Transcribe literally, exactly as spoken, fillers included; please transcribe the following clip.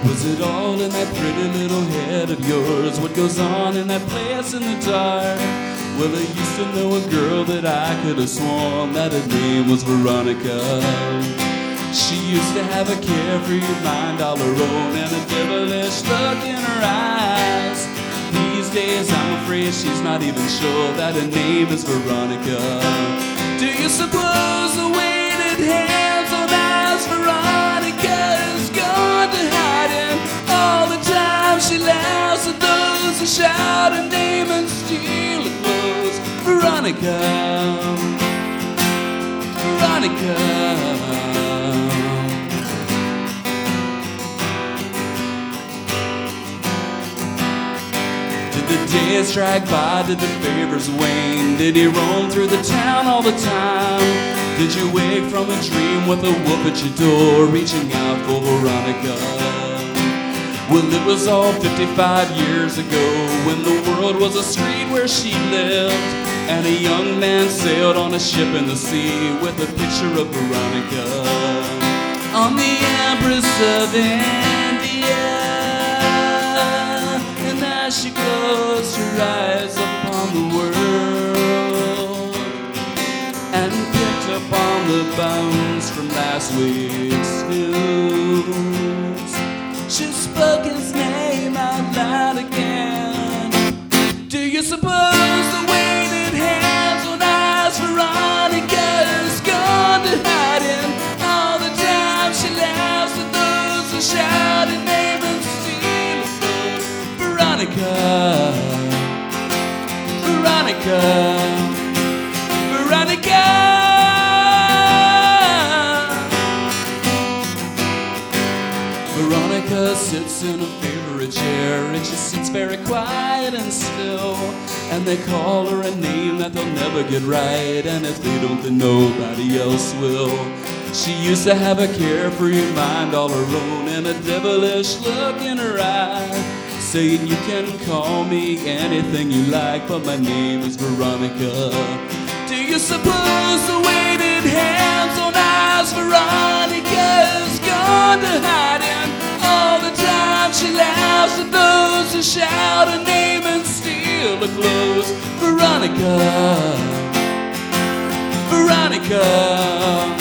Was it all in that pretty little head of yours? What goes on in that place in the dark? Well, I used to know a girl that I could have sworn that her name was Veronica. She used to have a carefree mind all her own and a devilish look in her eyes. These days I'm afraid she's not even sure that her name is Veronica. Do you suppose the weighted hands on eyes Veronica is gone to hiding? All the time she laughs at those who shout her name and steal her clothes. Veronica, Veronica. Did the days drag by? Did the favors wane? Did he roam through the town all the time? Did you wake from a dream with a whoop at your door, reaching out for Veronica? Well, it was all fifty-five years ago, when the world was a street where she lived, and a young man sailed on a ship in the sea with a picture of Veronica. On the Empress of India, and as she closed her eyes upon the world and picked up on the bones from last week's news, she spoke his name out loud again. Do you suppose the weighted hands on eyes Veronica is gone to hiding? All the time she laughs at those who shout her name and steal her clothes. Veronica, Veronica, Veronica. Veronica sits in a favorite chair, and she sits very quiet and still, and they call her a name that they'll never get right, and if they don't, then nobody else will. She used to have a carefree mind all her own and a devilish look in her eye, saying you can call me anything you like, but my name is Veronica. Do you suppose the weighted hands on eyes Veronica is gone to hiding? All the time she laughs at those who shout her name and steal her clothes. Veronica, Veronica.